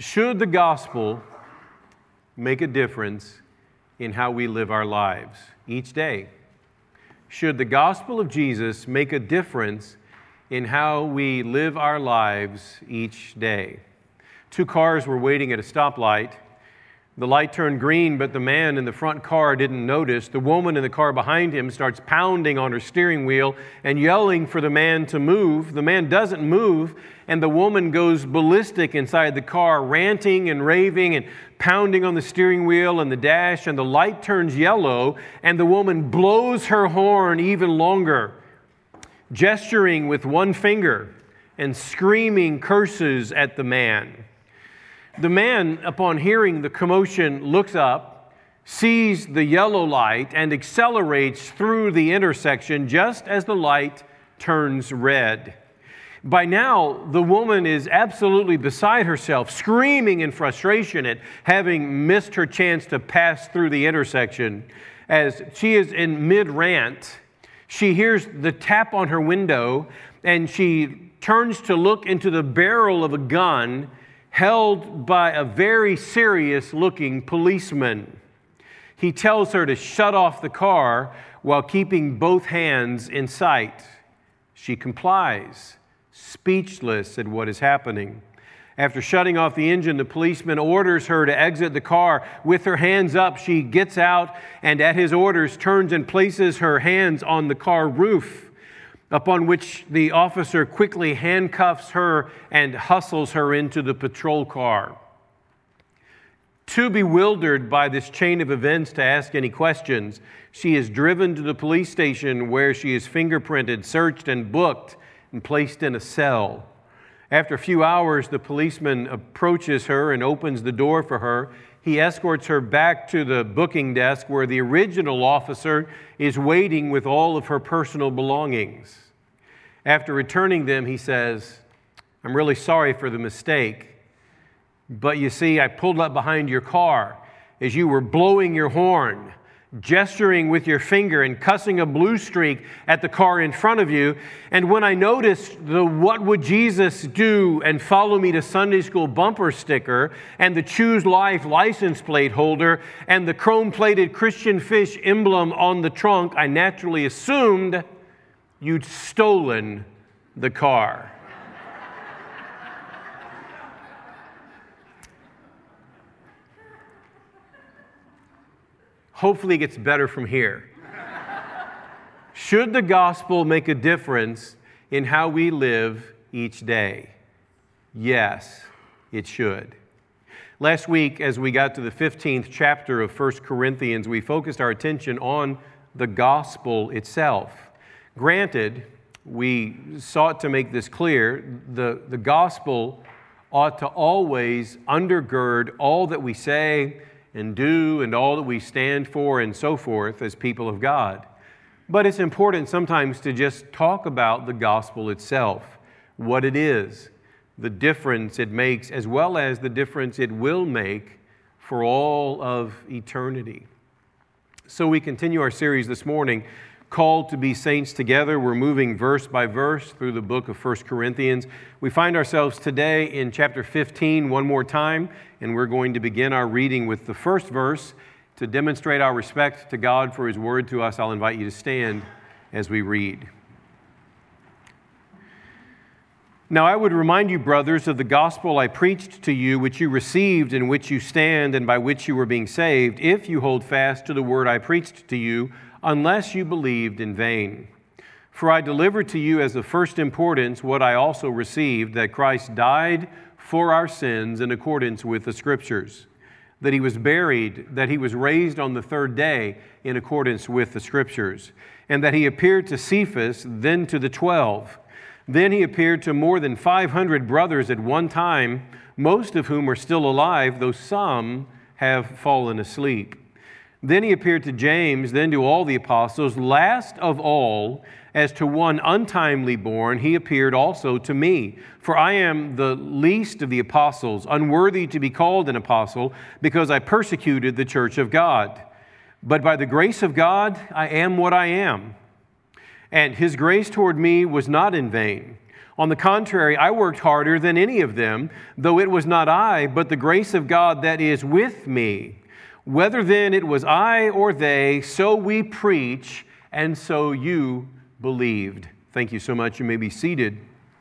Should the gospel make a difference in how we live our lives each day? Should the gospel of Jesus make a difference in how we live our lives each day? Two cars were waiting at a stoplight. The light turned green, but the man in the front car didn't notice. The woman in the car behind him starts pounding on her steering wheel and yelling for the man to move. The man doesn't move, and the woman goes ballistic inside the car, ranting and raving and pounding on the steering wheel and the dash, and the light turns yellow, and the woman blows her horn even longer, gesturing with one finger and screaming curses at the man. The man, upon hearing the commotion, looks up, sees the yellow light, and accelerates through the intersection just as the light turns red. By now, the woman is absolutely beside herself, screaming in frustration at having missed her chance to pass through the intersection. As she is in mid-rant, she hears the tap on her window, and she turns to look into the barrel of a gun held by a very serious-looking policeman. He tells her to shut off the car while keeping both hands in sight. She complies, speechless at what is happening. After shutting off the engine, the policeman orders her to exit the car. With her hands up, she gets out and at his orders turns and places her hands on the car roof, upon which the officer quickly handcuffs her and hustles her into the patrol car. Too bewildered by this chain of events to ask any questions, she is driven to the police station where she is fingerprinted, searched, and booked and placed in a cell. After a few hours, the policeman approaches her and opens the door for her. He escorts her back to the booking desk where the original officer is waiting with all of her personal belongings. After returning them, he says, "I'm really sorry for the mistake, but you see, I pulled up behind your car as you were blowing your horn, gesturing with your finger and cussing a blue streak at the car in front of you. And when I noticed the 'What would Jesus do and follow me to Sunday school' bumper sticker and the Choose Life license plate holder and the chrome-plated Christian fish emblem on the trunk, I naturally assumed you'd stolen the car." Hopefully it gets better from here. Should the gospel make a difference in how we live each day? Yes, it should. Last week, as we got to the 15th chapter of 1 Corinthians, we focused our attention on the gospel itself. Granted, we sought to make this clear, the gospel ought to always undergird all that we say and do and all that we stand for and so forth as people of God. But it's important sometimes to just talk about the gospel itself, what it is, the difference it makes, as well as the difference it will make for all of eternity. So we continue our series this morning, Called to be Saints Together. We're moving verse by verse through the book of 1 Corinthians. We find ourselves today in chapter 15 one more time, and we're going to begin our reading with the first verse. To demonstrate our respect to God for His word to us, I'll invite you to stand as we read. "Now I would remind you, brothers, of the gospel I preached to you, which you received, in which you stand, and by which you were being saved, if you hold fast to the word I preached to you, unless you believed in vain. For I delivered to you as of first importance what I also received, that Christ died for our sins in accordance with the Scriptures, that He was buried, that He was raised on the third day in accordance with the Scriptures, and that He appeared to Cephas, then to the 12. Then He appeared to more than 500 brothers at one time, most of whom are still alive, though some have fallen asleep. Then He appeared to James, then to all the apostles. Last of all, as to one untimely born, He appeared also to me. For I am the least of the apostles, unworthy to be called an apostle, because I persecuted the church of God. But by the grace of God, I am what I am. And His grace toward me was not in vain. On the contrary, I worked harder than any of them, though it was not I, but the grace of God that is with me. Whether then it was I or they, so we preach, and so you believed." Thank you so much. You may be seated.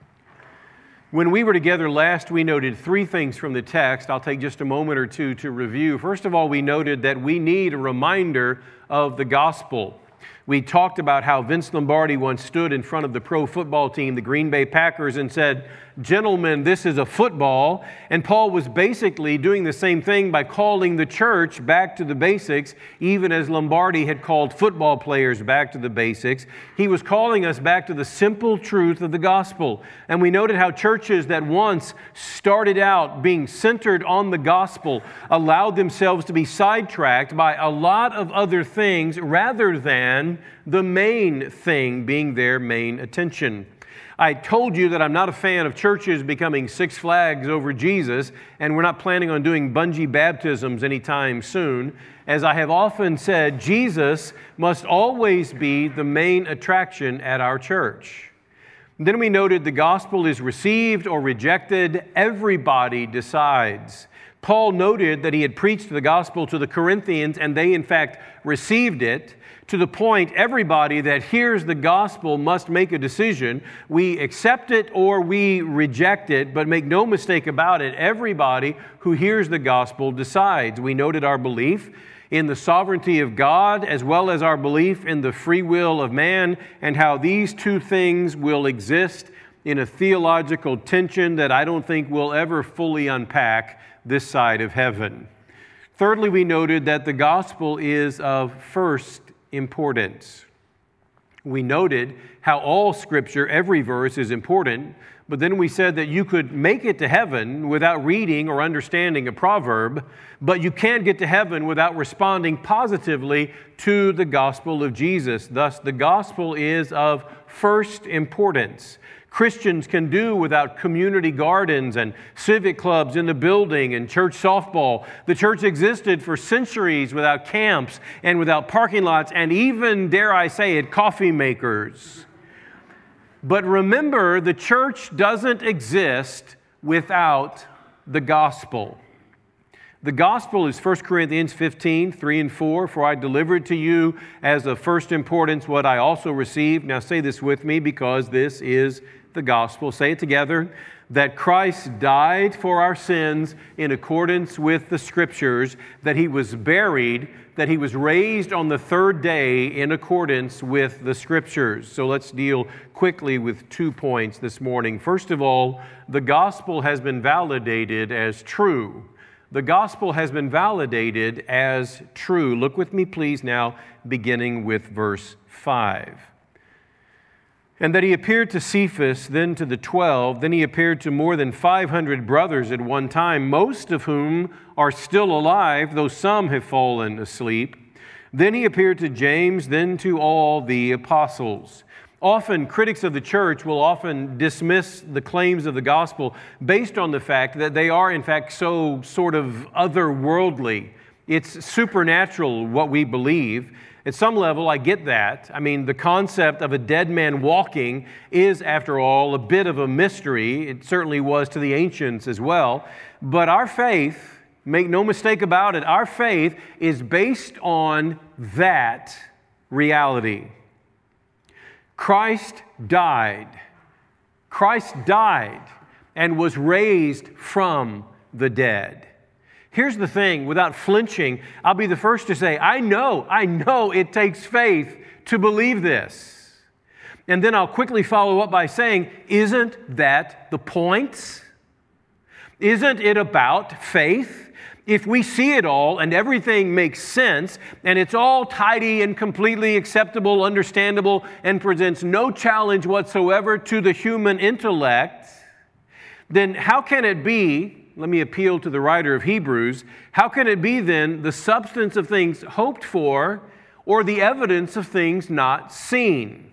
When we were together last, we noted three things from the text. I'll take just a moment or two to review. First of all, we noted that we need a reminder of the gospel. We talked about how Vince Lombardi once stood in front of the pro football team, the Green Bay Packers, and said, "Gentlemen, this is a football." And Paul was basically doing the same thing by calling the church back to the basics, even as Lombardi had called football players back to the basics. He was calling us back to the simple truth of the gospel. And we noted how churches that once started out being centered on the gospel allowed themselves to be sidetracked by a lot of other things rather than the main thing being their main attention. I told you that I'm not a fan of churches becoming Six Flags over Jesus, and we're not planning on doing bungee baptisms anytime soon. As I have often said, Jesus must always be the main attraction at our church. Then we noted the gospel is received or rejected. Everybody decides. Paul noted that he had preached the gospel to the Corinthians, and they in fact received it. To the point, everybody that hears the gospel must make a decision. We accept it or we reject it, but make no mistake about it, everybody who hears the gospel decides. We noted our belief in the sovereignty of God as well as our belief in the free will of man, and how these two things will exist in a theological tension that I don't think we'll ever fully unpack this side of heaven. Thirdly, we noted that the gospel is of first importance. We noted how all Scripture, every verse, is important, but then we said that you could make it to heaven without reading or understanding a proverb, but you can't get to heaven without responding positively to the gospel of Jesus. Thus, the gospel is of first importance. Christians can do without community gardens and civic clubs in the building and church softball. The church existed for centuries without camps and without parking lots and even, dare I say it, coffee makers. But remember, the church doesn't exist without the gospel. The gospel is 1 Corinthians 15, 3 and 4. "For I delivered to you as of first importance what I also received." Now say this with me, because this is the gospel. Say it together. "That Christ died for our sins in accordance with the Scriptures, that He was buried, that He was raised on the third day in accordance with the Scriptures." So let's deal quickly with 2 points this morning. First of all, the gospel has been validated as true. The gospel has been validated as true. Look with me, please, now, beginning with verse 5. "And that He appeared to Cephas, then to the 12, then He appeared to more than 500 brothers at one time, most of whom are still alive, though some have fallen asleep. Then He appeared to James, then to all the apostles." Often, critics of the church will often dismiss the claims of the gospel based on the fact that they are, in fact, so sort of otherworldly. It's supernatural, what we believe. At some level, I get that. I mean, the concept of a dead man walking is, after all, a bit of a mystery. It certainly was to the ancients as well. But our faith, make no mistake about it, our faith is based on that reality. Christ died. Christ died and was raised from the dead. Here's the thing, without flinching, I'll be the first to say, I know it takes faith to believe this. And then I'll quickly follow up by saying, isn't that the point? Isn't it about faith? If we see it all and everything makes sense and it's all tidy and completely acceptable, understandable, and presents no challenge whatsoever to the human intellect, then how can it be, let me appeal to the writer of Hebrews, how can it be then the substance of things hoped for or the evidence of things not seen?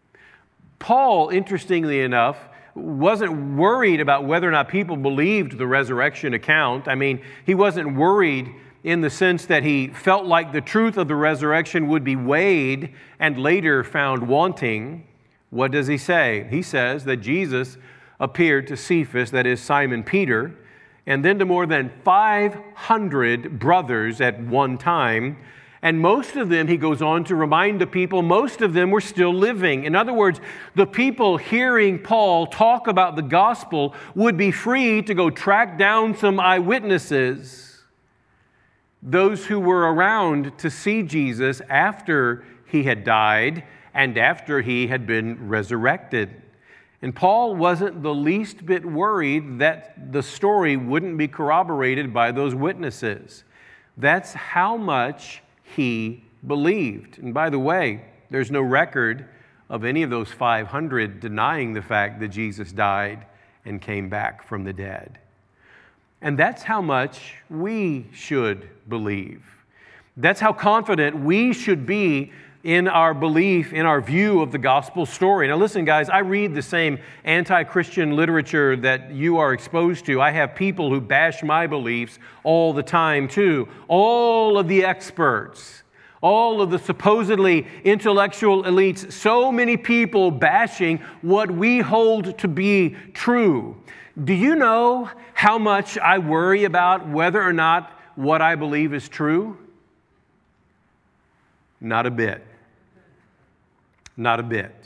Paul, interestingly enough, wasn't worried about whether or not people believed the resurrection account. I mean, he wasn't worried in the sense that he felt like the truth of the resurrection would be weighed and later found wanting. What does he say? He says that Jesus appeared to Cephas, that is Simon Peter, and then to more than 500 brothers at one time. And most of them, he goes on to remind the people, most of them were still living. In other words, the people hearing Paul talk about the gospel would be free to go track down some eyewitnesses, those who were around to see Jesus after he had died and after he had been resurrected. And Paul wasn't the least bit worried that the story wouldn't be corroborated by those witnesses. That's how much he believed. And by the way, there's no record of any of those 500 denying the fact that Jesus died and came back from the dead. And that's how much we should believe. That's how confident we should be in our belief, in our view of the gospel story. Now listen, guys, I read the same anti-Christian literature that you are exposed to. I have people who bash my beliefs all the time too. All of the experts, all of the supposedly intellectual elites, so many people bashing what we hold to be true. Do you know how much I worry about whether or not what I believe is true? Not a bit. Not a bit.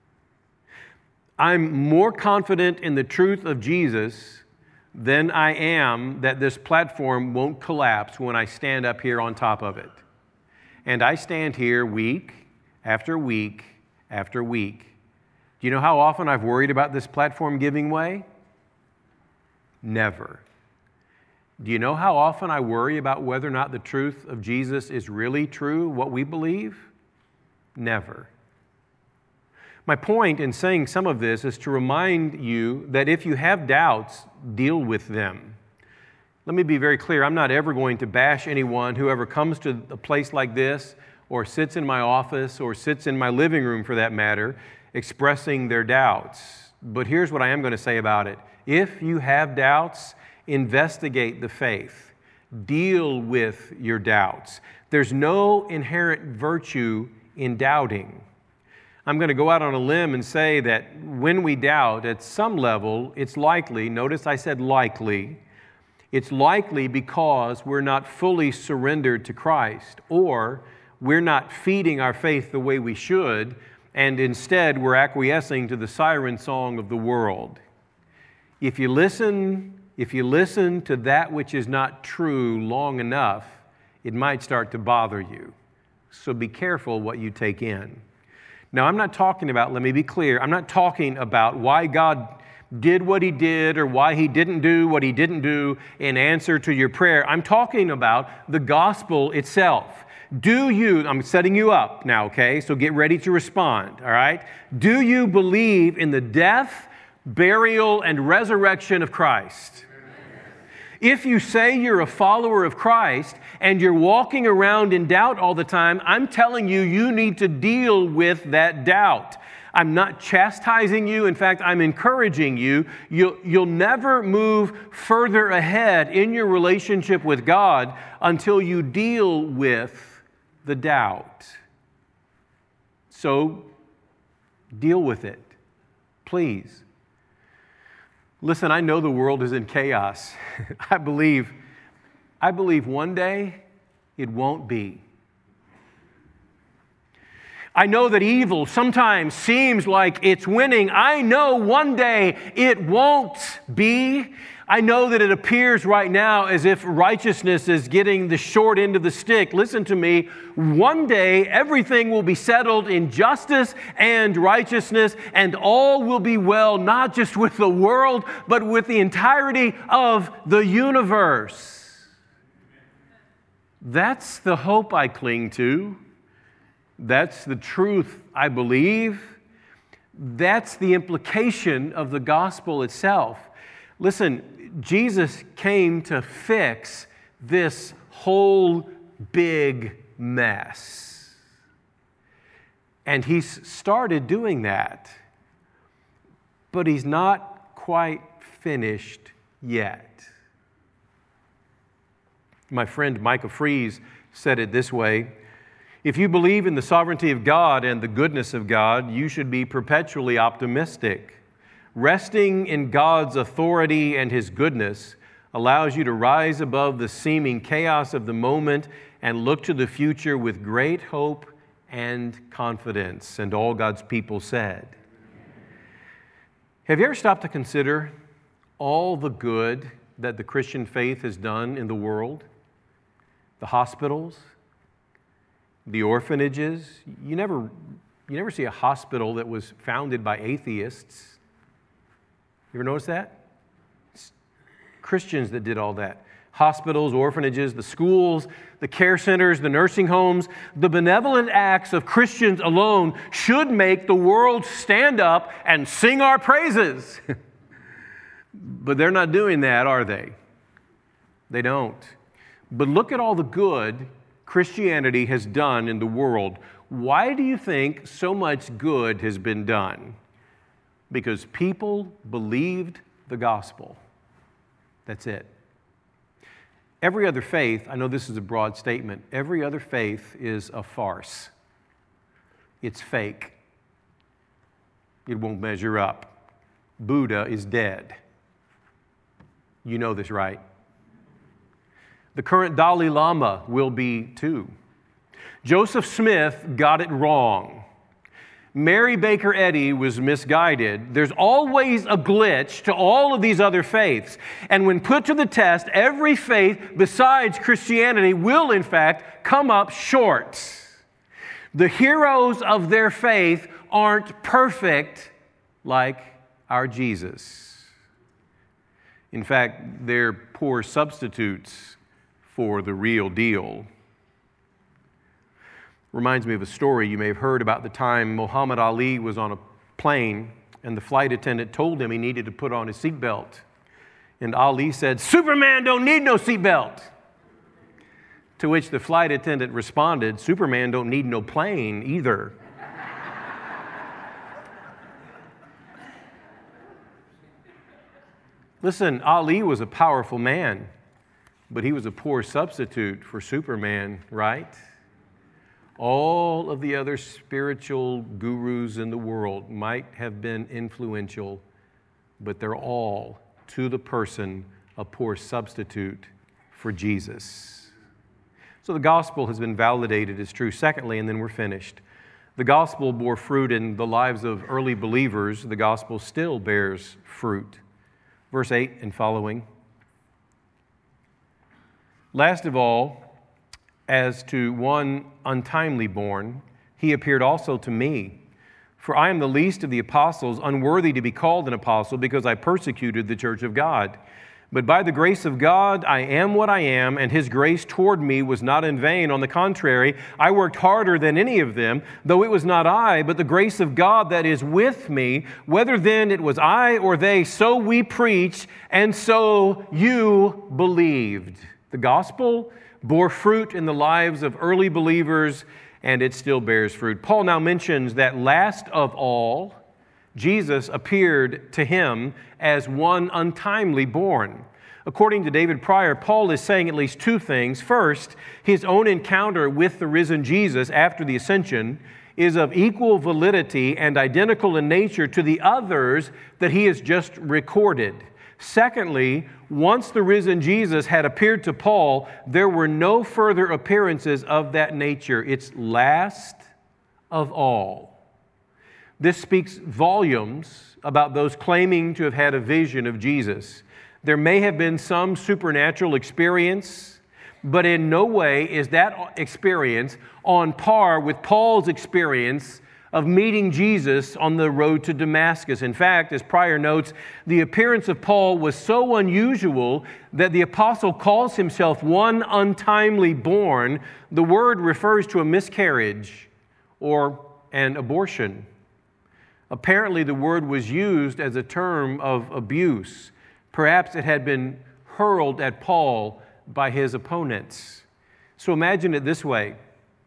I'm more confident in the truth of Jesus than I am that this platform won't collapse when I stand up here on top of it. And I stand here week after week after week. Do you know how often I've worried about this platform giving way? Never. Do you know how often I worry about whether or not the truth of Jesus is really true, what we believe? Never. My point in saying some of this is to remind you that if you have doubts, deal with them. Let me be very clear. I'm not ever going to bash anyone who ever comes to a place like this or sits in my office or sits in my living room, for that matter, expressing their doubts. But here's what I am going to say about it. If you have doubts, investigate the faith. Deal with your doubts. There's no inherent virtue in doubting. I'm going to go out on a limb and say that when we doubt, at some level, it's likely, notice I said likely, it's likely because we're not fully surrendered to Christ, or we're not feeding our faith the way we should, and instead we're acquiescing to the siren song of the world. If you listen to that which is not true long enough, it might start to bother you. So be careful what you take in. Now, I'm not talking about, let me be clear, I'm not talking about why God did what He did or why He didn't do what He didn't do in answer to your prayer. I'm talking about the gospel itself. I'm setting you up now, okay? So get ready to respond, all right? Do you believe in the death, burial, and resurrection of Christ? If you say you're a follower of Christ and you're walking around in doubt all the time, I'm telling you, you need to deal with that doubt. I'm not chastising you. In fact, I'm encouraging you. You'll never move further ahead in your relationship with God until you deal with the doubt. So, deal with it, please. Listen, I know the world is in chaos. I believe one day it won't be. I know that evil sometimes seems like it's winning. I know one day it won't be. I know that it appears right now as if righteousness is getting the short end of the stick. Listen to me. One day everything will be settled in justice and righteousness, and all will be well, not just with the world, but with the entirety of the universe. That's the hope I cling to. That's the truth I believe. That's the implication of the gospel itself. Listen, Jesus came to fix this whole big mess. And He's started doing that. But He's not quite finished yet. My friend Micah Fries said it this way. If you believe in the sovereignty of God and the goodness of God, you should be perpetually optimistic. Resting in God's authority and His goodness allows you to rise above the seeming chaos of the moment and look to the future with great hope and confidence. And all God's people said. Have you ever stopped to consider all the good that the Christian faith has done in the world? The hospitals, the orphanages. You never see a hospital that was founded by atheists. You ever notice that? It's Christians that did all that. Hospitals, orphanages, the schools, the care centers, the nursing homes. The benevolent acts of Christians alone should make the world stand up and sing our praises. But they're not doing that, are they? They don't. But look at all the good Christianity has done in the world. Why do you think so much good has been done? Because people believed the gospel. That's it. Every other faith, I know this is a broad statement, every other faith is a farce. It's fake. It won't measure up. Buddha is dead. You know this, right? The current Dalai Lama will be too. Joseph Smith got it wrong. Mary Baker Eddy was misguided. There's always a glitch to all of these other faiths. And when put to the test, every faith besides Christianity will, in fact, come up short. The heroes of their faith aren't perfect like our Jesus. In fact, they're poor substitutes for the real deal. Reminds me of a story you may have heard about the time Muhammad Ali was on a plane and the flight attendant told him he needed to put on his seatbelt. And Ali said, "Superman don't need no seatbelt." To which the flight attendant responded, "Superman don't need no plane either." Listen, Ali was a powerful man, but he was a poor substitute for Superman, right? All of the other spiritual gurus in the world might have been influential, but they're all, to the person, a poor substitute for Jesus. So the gospel has been validated as true. Secondly, and then we're finished, the gospel bore fruit in the lives of early believers. The gospel still bears fruit. Verse 8 and following. Last of all, as to one untimely born, he appeared also to me. For I am the least of the apostles, unworthy to be called an apostle, because I persecuted the church of God. But by the grace of God, I am what I am, and His grace toward me was not in vain. On the contrary, I worked harder than any of them, though it was not I, but the grace of God that is with me. Whether then it was I or they, so we preached, and so you believed. The gospel bore fruit in the lives of early believers, and it still bears fruit. Paul now mentions that last of all, Jesus appeared to him as one untimely born. According to David Pryor, Paul is saying at least two things. First, his own encounter with the risen Jesus after the ascension is of equal validity and identical in nature to the others that he has just recorded. Secondly, once the risen Jesus had appeared to Paul, there were no further appearances of that nature. It's last of all. This speaks volumes about those claiming to have had a vision of Jesus. There may have been some supernatural experience, but in no way is that experience on par with Paul's experience of meeting Jesus on the road to Damascus. In fact, as Pryor notes, the appearance of Paul was so unusual that the apostle calls himself one untimely born. The word refers to a miscarriage or an abortion. Apparently, the word was used as a term of abuse. Perhaps it had been hurled at Paul by his opponents. So imagine it this way.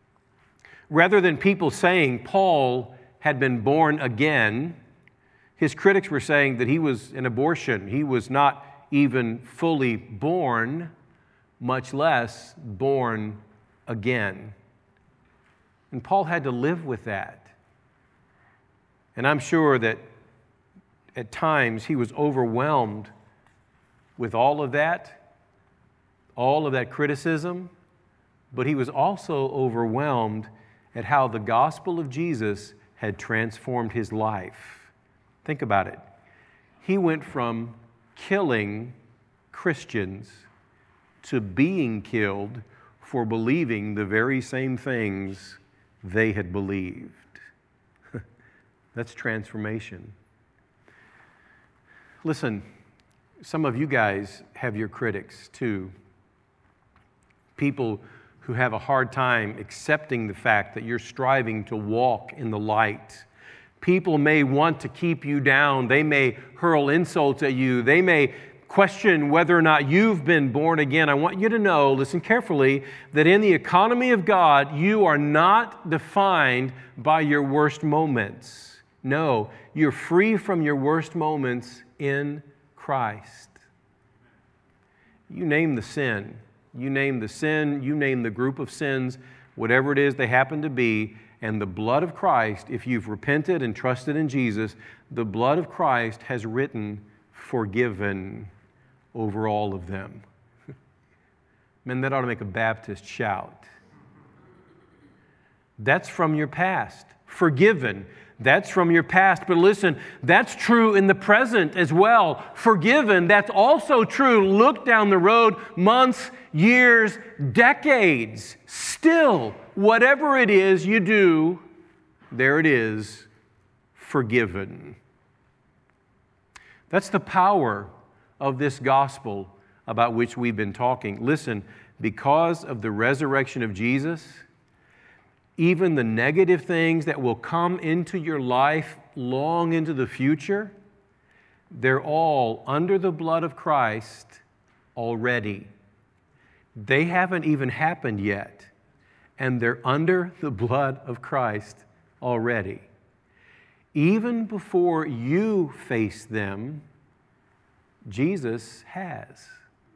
Rather than people saying Paul had been born again, his critics were saying that he was an abortion. He was not even fully born, much less born again. And Paul had to live with that. And I'm sure that at times he was overwhelmed with all of that criticism, but he was also overwhelmed at how the gospel of Jesus had transformed his life. Think about it. He went from killing Christians to being killed for believing the very same things they had believed. That's transformation. Listen, some of you guys have your critics too. People who have a hard time accepting the fact that you're striving to walk in the light. People may want to keep you down. They may hurl insults at you. They may question whether or not you've been born again. I want you to know, listen carefully, that in the economy of God, you are not defined by your worst moments. No, you're free from your worst moments in Christ. You name the sin. You name the sin, you name the group of sins, whatever it is they happen to be, and the blood of Christ, if you've repented and trusted in Jesus, the blood of Christ has written forgiven over all of them. Man, that ought to make a Baptist shout. That's from your past. Forgiven. That's from your past. But listen, that's true in the present as well. Forgiven, that's also true. Look down the road, months, years, decades. Still, whatever it is you do, there it is, forgiven. That's the power of this gospel about which we've been talking. Listen, because of the resurrection of Jesus, even the negative things that will come into your life long into the future, they're all under the blood of Christ already. They haven't even happened yet, and they're under the blood of Christ already. Even before you face them, Jesus has.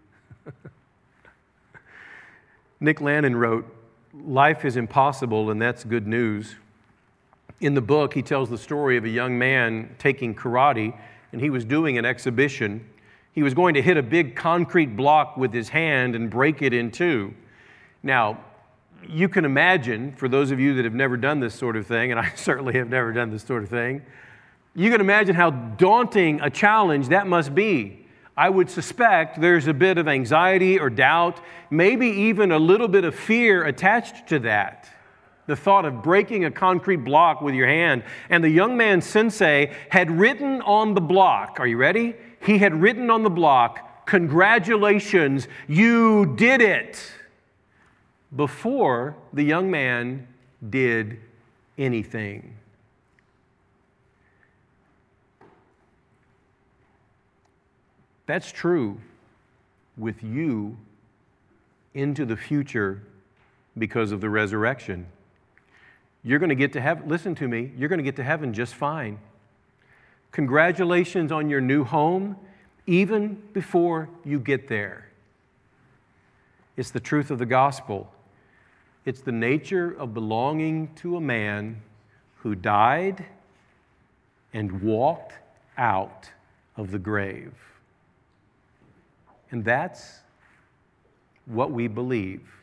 Nick Lannon wrote, "Life is impossible, and that's good news." In the book, he tells the story of a young man taking karate, and he was doing an exhibition. He was going to hit a big concrete block with his hand and break it in two. Now, you can imagine, for those of you that have never done this sort of thing, and I certainly have never done this sort of thing, you can imagine how daunting a challenge that must be. I would suspect there's a bit of anxiety or doubt, maybe even a little bit of fear attached to that. The thought of breaking a concrete block with your hand. And the young man sensei had written on the block, are you ready? He had written on the block, "Congratulations, you did it," before the young man did anything. That's true with you into the future because of the resurrection. You're going to get to heaven. Listen to me. You're going to get to heaven just fine. Congratulations on your new home, even before you get there. It's the truth of the gospel. It's the nature of belonging to a man who died and walked out of the grave. And that's what we believe.